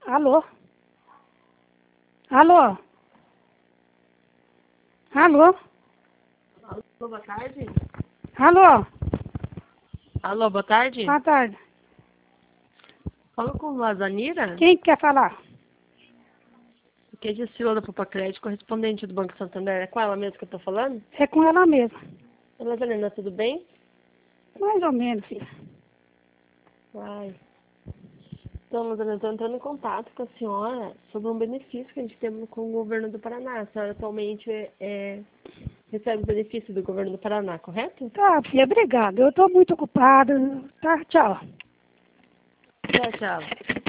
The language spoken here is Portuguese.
Alô? Alô? Alô? Alô, boa tarde. Alô? Alô, boa tarde. Boa tarde. Fala com a Zanira, Quem quer falar? que é Gisila da Poupa Crédito, correspondente do Banco Santander. É com ela mesmo que eu tô falando? É com ela mesma. Olá, Zanina, tudo bem? Mais ou menos, filha. Ai. Então, Zanina, eu tô entrando em contato com a senhora sobre um benefício que a gente tem com o governo do Paraná. A senhora atualmente recebe benefício do governo do Paraná, correto? Tá, filha, obrigada. Eu estou muito ocupada. Tá, tchau. Tchau, tchau.